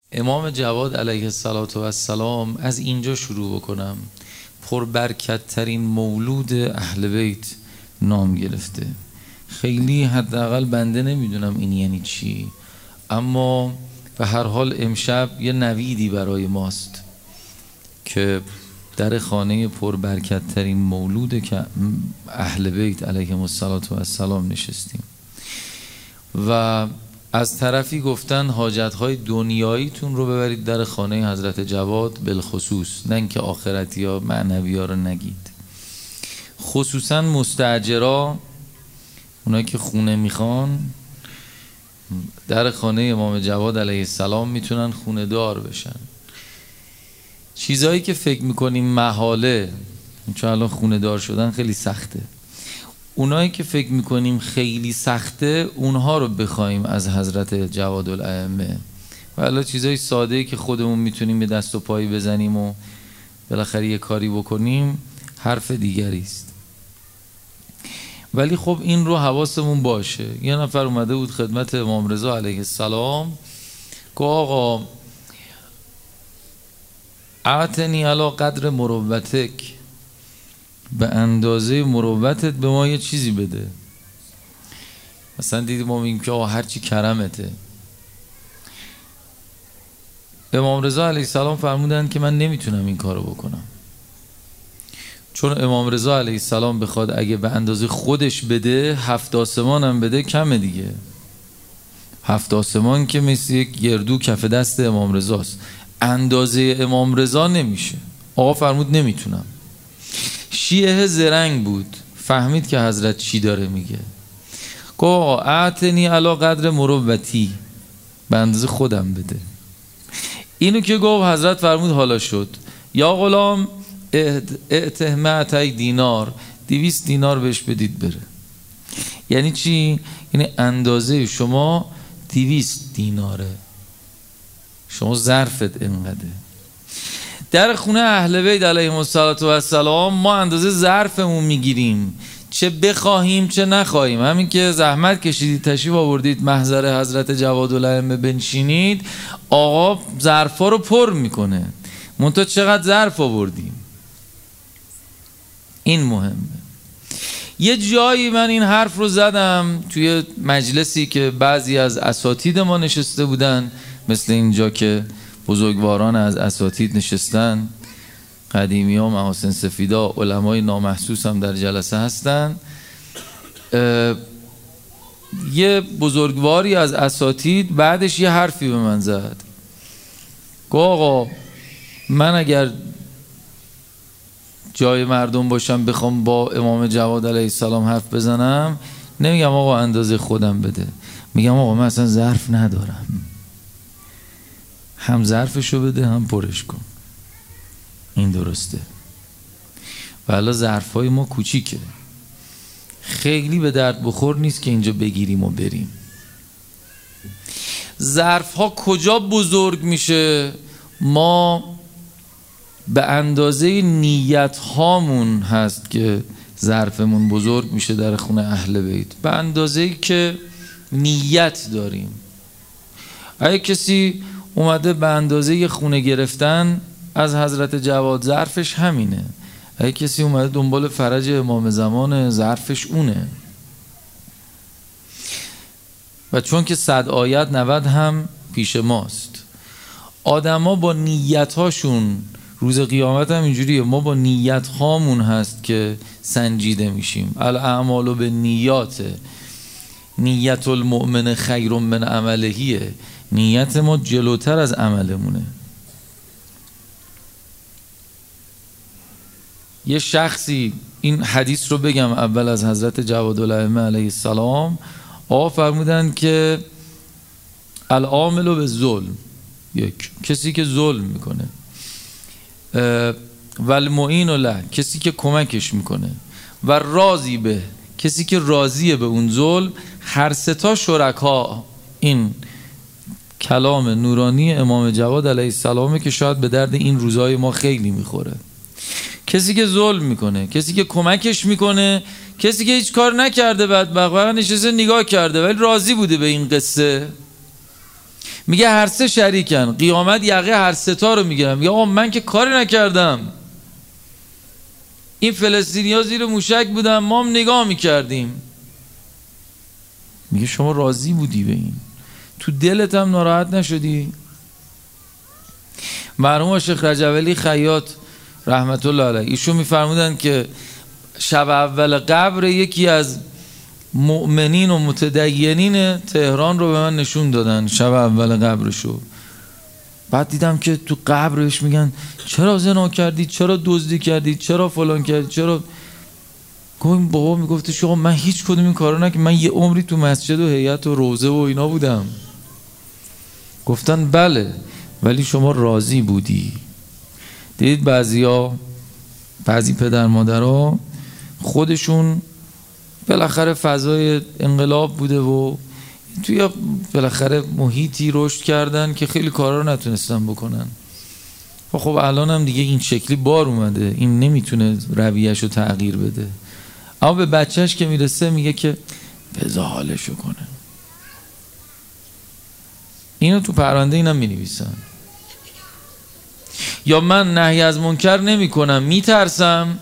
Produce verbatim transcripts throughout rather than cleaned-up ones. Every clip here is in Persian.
امام جواد علیه السلام از اینجا شروع بکنم. پربرکت ترین مولود اهل بیت نام گرفته. خیلی حداقل بنده نمیدونم این یعنی چی، اما به هر حال امشب یه نویدی برای ماست که در خانه پربرکت ترین مولود که اهل بیت علیهم السلام نشستیم و از طرفی گفتن حاجت‌های دنیاییتون رو ببرید در خانه حضرت جواد بالخصوص، نه اینکه آخرتی ها معنوی ها رو نگید. خصوصا مستاجرا، اونایی که خونه میخوان، در خانه امام جواد علیه السلام میتونن خونه دار بشن. چیزایی که فکر میکنیم محاله، چون الان خونه دار شدن خیلی سخته، اونایی که فکر میکنیم خیلی سخته اونها رو بخوایم از حضرت جواد الائمه. و الان چیزای ساده‌ای که خودمون میتونیم به دست و پایی بزنیم و بالاخره یه کاری بکنیم حرف دیگری است. ولی خب این رو حواسمون باشه. یه نفر اومده بود خدمت امام رضا علیه السلام که آقا اعتنی علی قدر مروتک، به اندازه مروتت به ما یه چیزی بده. مثلا دیدیم ما میگیم که آقا هرچی کرمته. امام رضا علیه السلام فرمودن که من نمیتونم این کارو بکنم، چون امام رضا علیه السلام بخواد اگه به اندازه خودش بده هفت آسمان هم بده کمه دیگه. هفت آسمان که مثل یک گردو کف دست امام رضاست، اندازه امام رضا نمیشه. آقا فرمود نمیتونم. شیعه زرنگ بود، فهمید که حضرت چی داره میگه. گفت اعتنی علی قدر مروتی، به اندازه خودم بده. اینو که گفت حضرت فرمود حالا شد. یا غلام اعته معتی دینار، دویست دینار بهش بدید بره. یعنی چی؟ یعنی اندازه شما دویست دیناره، شما ظرفت اینقدره. در خونه اهل بیت علیهم السلام ما اندازه ظرفمون میگیریم، چه بخواهیم چه نخواهیم. همین که زحمت کشیدید تشریف آوردید محضر حضرت جواد الائمه بنشینید، آقا ظرفا رو پر میکنه. منتها چقدر ظرف آوردیم، این مهمه. یه جایی من این حرف رو زدم توی مجلسی که بعضی از اساتید ما نشسته بودن، مثل اینجا که بزرگواران از اساتید نشستن، قدیمی ها، محاسن سفیدا، علمای نامحسوس هم در جلسه هستن. یه بزرگواری از اساتید بعدش یه حرفی به من زد. گفت آقا من اگر جای مردم باشم بخوام با امام جواد علیه السلام حرف بزنم، نمیگم آقا اندازه خودم بده، میگم آقا من اصلا ظرف ندارم، هم ظرفشو بده هم پرش کن. این درسته. و حالا ظرفای ما کوچیکه، خیلی به درد بخور نیست که اینجا بگیریم و بریم. ظرفها کجا بزرگ میشه؟ ما به اندازه نیت هامون هست که ظرفمون بزرگ میشه در خونه اهل بیت، به اندازه‌ای که نیت داریم. اگه کسی اومده به اندازه خونه گرفتن از حضرت جواد، ظرفش همینه. اگه کسی اومده دنبال فرج امام زمان، ظرفش اونه. و چون که صد آیت نود هم پیش ماست، آدما با نیت هاشون روز قیامت هم اینجوریه، ما با نیت هامون هست که سنجیده میشیم. الاعمال بالنیات، نیت المؤمن خیر من عملهیه. نیت ما جلوتر از عملمونه. یه شخصی، این حدیث رو بگم اول از حضرت جواد الائمه علیه السلام، آقا فرمودن که العامل بالظلم، یک کسی که ظلم میکنه، والمعین له، کسی که کمکش میکنه، و راضی به، کسی که راضیه به اون ظلم، هر سه تا شرکا. این کلام نورانی امام جواد علیه السلامه که شاید به درد این روزهای ما خیلی میخوره. کسی که ظلم میکنه، کسی که کمکش میکنه، کسی که هیچ کار نکرده، بدبخت نشسته نگاه کرده ولی راضی بوده به این قصه. میگه هر سه شریکن. قیامت یقه هر سه تا رو میگیرم. میگه آقا من که کاری نکردم، این فلسطینی‌ها زیر موشک بودن، ما هم نگاه میکردیم. میگه شما راضی بودی به این؟ تو دلت هم ناراحت نشدی؟ مرحوم شیخ رجب علی خیاط رحمت الله علیه ایشون میفرمودن که شب اول قبر یکی از مؤمنین و متدینین تهران رو به من نشون دادن، شب اول قبرشو. بعد دیدم که تو قبرش میگن چرا زنا کردید، چرا دزدی کردید، چرا فلان کردید، چرا. گفتم بابا میگفته شما من هیچ کدوم این کارا نکردم، من یه عمری تو مسجد و هیئت و روزه و اینا بودم. گفتن بله ولی شما راضی بودی. دیدید بعضیا، بعضی پدر مادرها خودشون بالاخره فضای انقلاب بوده و توی بالاخره محیطی رشد کردن که خیلی کارا رو نتونستن بکنن. و خب الان هم دیگه این شکلی بار اومده، این نمیتونه رویه‌شو تغییر بده. اما به بچهش که میرسه میگه که بذار حالشو کنه. اینو تو پرونده اینم مینویسن. یا من نهی از منکر نمی کنم، میترسم،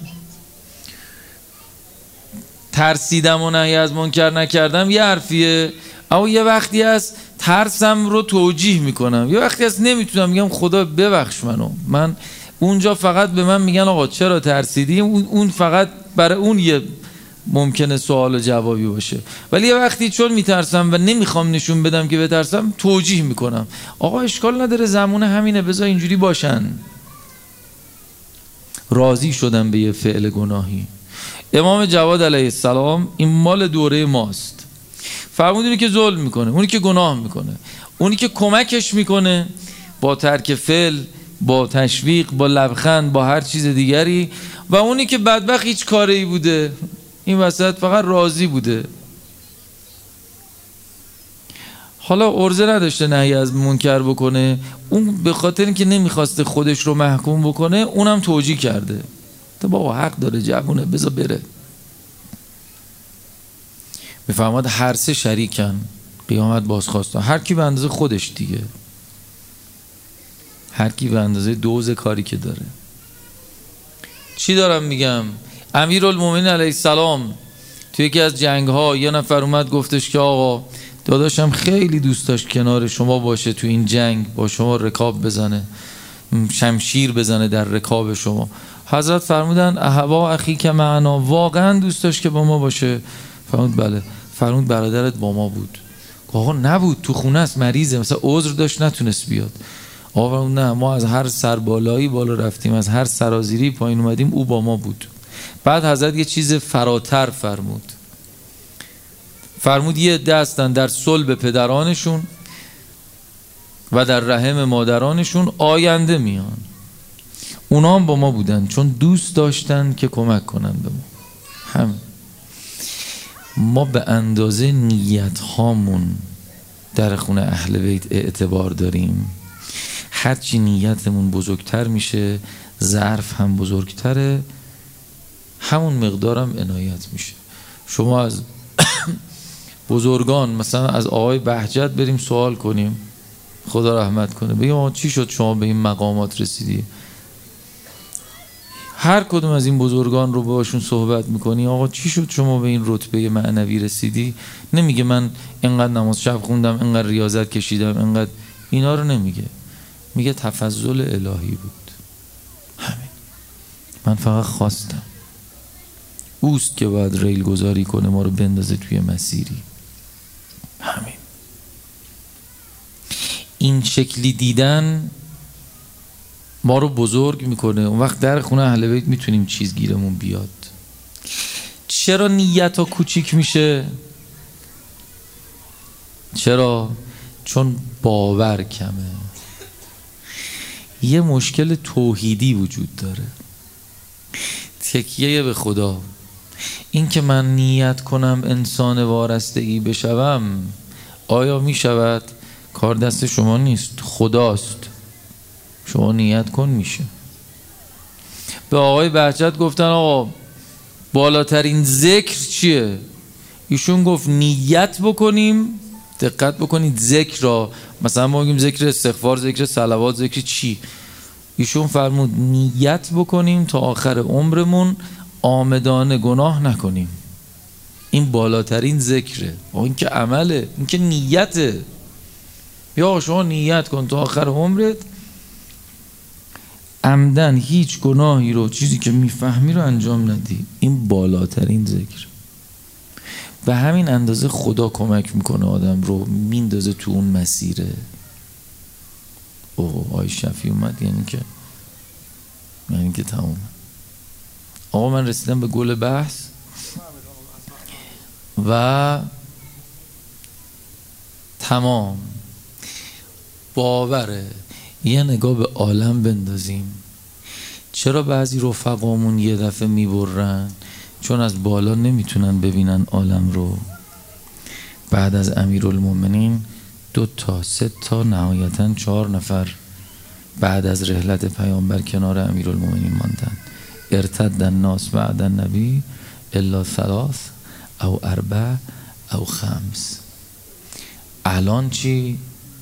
ترسیدم و نهی از منکر نکردم یه حرفیه، اما یه وقتی هست ترسم رو توجیه میکنم، یه وقتی هست نمیتونم، میگم خدا ببخش منو. من اونجا فقط به من میگن آقا چرا ترسیدی، اون فقط برای اون یه ممکنه سوال و جوابی باشه. ولی یه وقتی چون میترسم و نمیخوام نشون بدم که بترسم توجیه میکنم، آقا اشکال نداره زمونه همینه، بذار اینجوری باشن. راضی شدم به یه فعل گناهی. امام جواد علیه السلام این مال دوره ماست. فرمودونی که ظلم میکنه، اونی که گناه میکنه، اونی که کمکش میکنه با ترک فعل، با تشویق، با لبخند، با هر چیز دیگری، و اونی که بدبخت هیچ کاری بوده این وسط فقط راضی بوده. حالا عرضه نداشته نهی از منکر بکنه، اون به خاطر اینکه نمیخواسته خودش رو محکوم بکنه اونم توجیه کرده، تو بابا حق داره جوونه بذار بره. میفرماد هر سه شریکن، قیامت بازخواستن، هر کی به اندازه خودش دیگه، هر کی به اندازه دوز کاری که داره. چی دارم میگم؟ امیرالمومنین علیه السلام توی یکی از جنگ ها یه نفر اومد گفتش که آقا داداشم خیلی دوست داشت کنار شما باشه تو این جنگ، با شما رکاب بزنه، شمشیر بزنه در رکاب شما. حضرت فرمودن اهوا اخی که معنا، واقعا دوست داشت که با ما باشه؟ فرمود بله. فرمود برادرت با ما بود؟ آقا نبود، تو خونه است، مریضه، مثلا عذر داشت نتونست بیاد. آقا نه، ما از هر سربالایی بالا رفتیم، از هر سرازیری پایین اومدیم، او با ما بود. بعد حضرت یه چیز فراتر فرمود. فرمود یه عده هستن در صلب پدرانشون و در رحم مادرانشون آینده میان، اونا هم با ما بودن چون دوست داشتن که کمک کنن به ما. هم ما به اندازه نیت هامون در خونه اهل بیت اعتبار داریم. هرچی نیتمون بزرگتر میشه ظرف هم بزرگتره، همون مقدارم عنایت میشه. شما از بزرگان مثلا از آقای بهجت بریم سوال کنیم، خدا رحمت کنه، بگیم چی شد شما به این مقامات رسیدی؟ هر کدوم از این بزرگان رو باشون صحبت میکنی، آقا چی شد شما به این رتبه معنوی رسیدی؟ نمیگه من اینقدر نماز شب خوندم، اینقدر ریاضت کشیدم، اینقدر، اینا رو نمیگه، میگه تفضل الهی بود. همین، من فقط خواستم، اوست که باید ریل گذاری کنه ما رو بندازه توی مسیری. همین. این شکلی دیدن ما رو بزرگ میکنه. اون وقت در خونه اهل بیت میتونیم چیز گیرمون بیاد. چرا نیت ها کوچیک میشه؟ چرا؟ چون باور کمه. یه مشکل توحیدی وجود داره، تکیه به خدا. این که من نیت کنم انسان وارستگی بشوم، آیا میشود؟ کار دست شما نیست، خداست. شما نیت کن میشه. به آقای بهجت گفتن آقا بالاترین ذکر چیه؟ ایشون گفت نیت بکنیم دقت بکنید ذکر را، مثلا ما بگیم ذکر استغفار، ذکر صلوات، ذکر چی، ایشون فرمود نیت بکنیم تا آخر عمرمون آمدانه گناه نکنیم. این بالاترین ذکره. این که عمله، این که نیته. یا شما نیت کن تا آخر عمرت عمدن هیچ گناهی رو، چیزی که میفهمی رو انجام ندی. این بالاترین ذکر. به همین اندازه خدا کمک میکنه آدم رو، میندازه تو اون مسیره. اوه آی شفی اومد، یعنی که یعنی که تموم. آقا من رسیدم به گل بحث و تمام. باوره یه نگاه به عالم بندازیم. چرا بعضی رفقامون یه دفعه میبرن؟ چون از بالا نمیتونن ببینن عالم رو. بعد از امیرالمومنین دو تا سه تا نهایتاً چهار نفر بعد از رحلت پیامبر کنار امیرالمومنین ماندن. ارتد الناس بعد النبی الا ثلاث او اربع او خمس. الان چی؟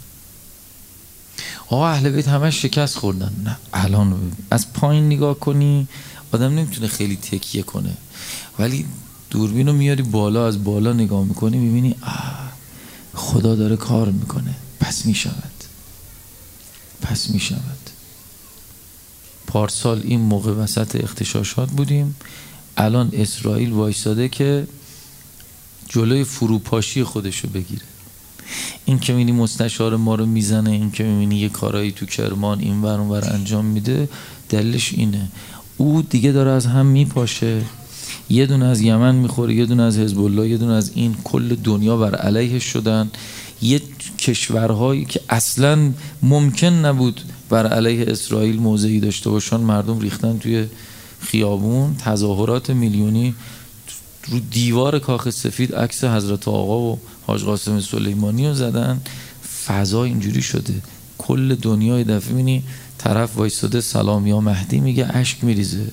آقا اهل بیت همه شکست خوردن. نه الان از پایین نگاه کنی آدم نمیتونه خیلی تکیه کنه، ولی دوربین رو میاری بالا، از بالا نگاه میکنی میبینی آه خدا داره کار میکنه. پس میشود پس میشود. پارسال این موقع وسط اغتشاشات بودیم، الان اسرائیل وایساده که جلوی فروپاشی خودشو بگیره. این که میبینی مستشار ما رو میزنه، این که میبینی یه کارایی تو کرمان این ور اون ور انجام میده، دلیلش اینه او دیگه داره از هم میپاشه. یه دونه از یمن میخوره، یه دونه از حزب الله، یه دونه از این، کل دنیا بر علیه شدن. یه کشورهایی که اصلا ممکن نبود بر علیه اسرائیل موضعی داشته باشن، مردم ریختن توی خیابون، تظاهرات میلیونی. رو دیوار کاخ سفید عکس حضرت آقا و حاج قاسم سلیمانی رو زدن. فضا اینجوری شده، کل دنیای دفعه می‌بینی طرف وایساده سلام یا مهدی میگه، اشک میریزه.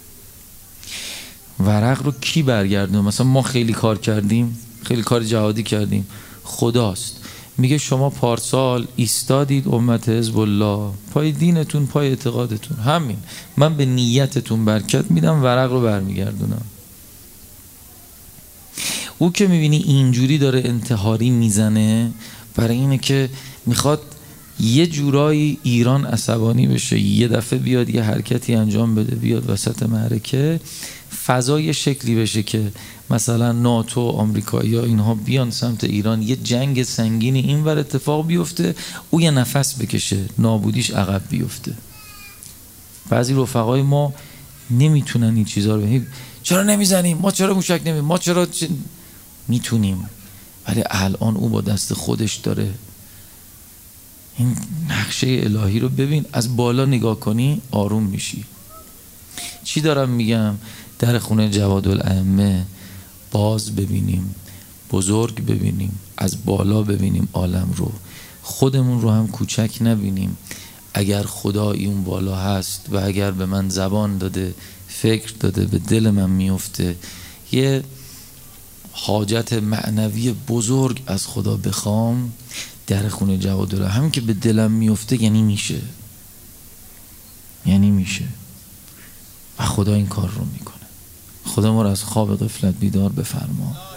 ورق رو کی برگردونه؟ مثلا ما خیلی کار کردیم، خیلی کار جهادی کردیم، خداست میگه شما پارسال ایستادید امت حزب الله پای دینتون، پای اعتقادتون، همین من به نیتتون برکت میدم، ورق رو برمیگردونم. او که میبینی اینجوری داره انتحاری میزنه، برای اینه که میخواد یه جورایی ایران عصبانی بشه، یه دفعه بیاد یه حرکتی انجام بده، بیاد وسط معرکه، فضای شکلی بشه که مثلا ناتو، آمریکایی ها اینها بیان سمت ایران، یه جنگ سنگینی این ور اتفاق بیفته، او یه نفس بکشه، نابودیش عقب بیفته. بعضی رفقای ما نمیتونن این چیزا رو ببینن. چرا نمیزنیم؟ ما چرا موشک نمیم؟ ما چرا چ... میتونیم، ولی الان او با دست خودش داره. این نقشه الهی رو ببین، از بالا نگاه کنی آروم میشی. چی دارم میگم؟ در خونه جوادالائمه باز ببینیم، بزرگ ببینیم، از بالا ببینیم عالم رو، خودمون رو هم کوچک نبینیم. اگر خدایی اون بالا هست و اگر به من زبان داده، فکر داده، به دل من میفته، یه حاجت معنوی بزرگ از خدا بخوام، در خونه جوادالله همین که به دلم میفته یعنی میشه، یعنی میشه و خدا این کار رو میکنه. خدا ما رو از خواب غفلت بیدار بفرما.